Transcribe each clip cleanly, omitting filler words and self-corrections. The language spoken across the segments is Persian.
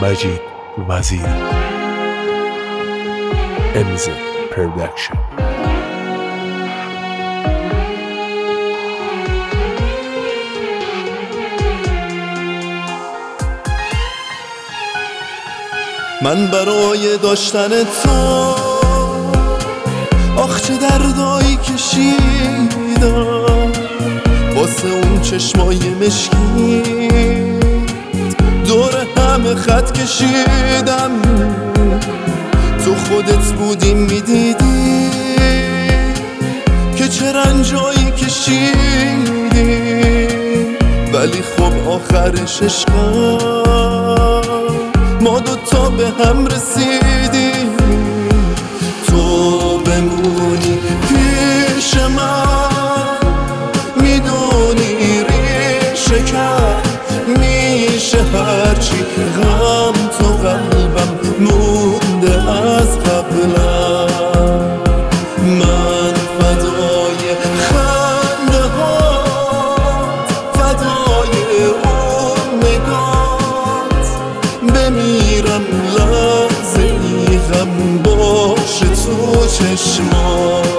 مجید وزیری MZ Production. من برای داشتن تو آخ چه دردایی کشیدم، واسه اون چشمای مشکیت دور همه خط کشیدم. تو خودت بودی میدیدی که چه رنجایی کشیدی، ولی خب آخرش عشقم ما دوتا به هم رسیدیم. تو بمونی پیش من، میدونی ریشه کرد میشه هرچی غم تو قلبم مونده از قبلم. من فدای خنده هات، فدای اون نگات، بمیرم لحظه ای غم باشه تو چشمات.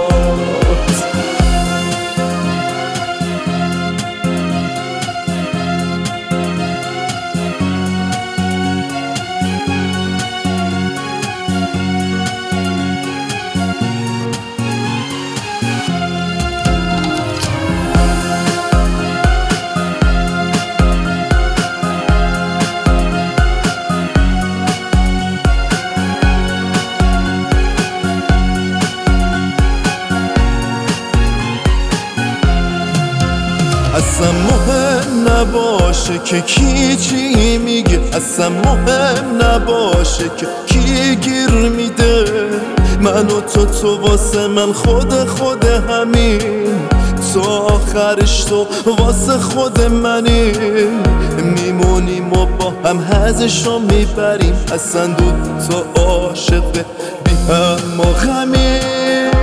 اصلا مهم نباشه که کی چی میگه، اصلا مهم نباشه که کی گیر میده. من و تو واسه من خود همین، تو آخرش تو واسه خود منی. میمونیم و با هم هزشو میبریم، اصلا دو تا عاشق بی هم و غمین.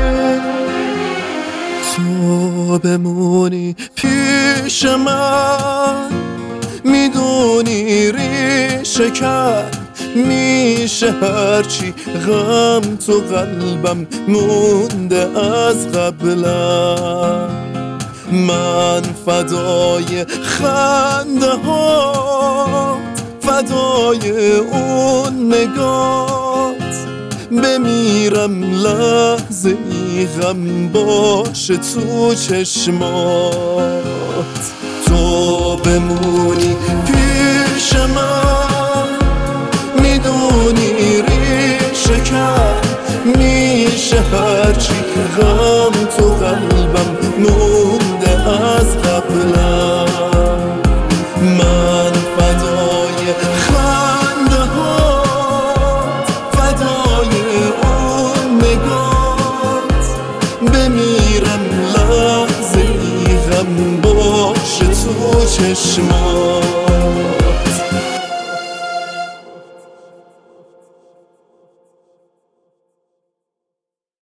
تو بمونی پیش من، میدونی ریشه کرد میشه هرچی غم تو قلبم مونده از قبلم. من فدای خنده هات، فدای اون نگات، بمیرم لحظه ای غم باشه تو چشمات. تو بمونی پیش من، میدونی ریشه کرد میشه هرچی غم تو قلبم مونده از قبلم. من فدای خنده هات، فدای اون نگات، بمیرم لحظه ای غم باشه تو چشمات.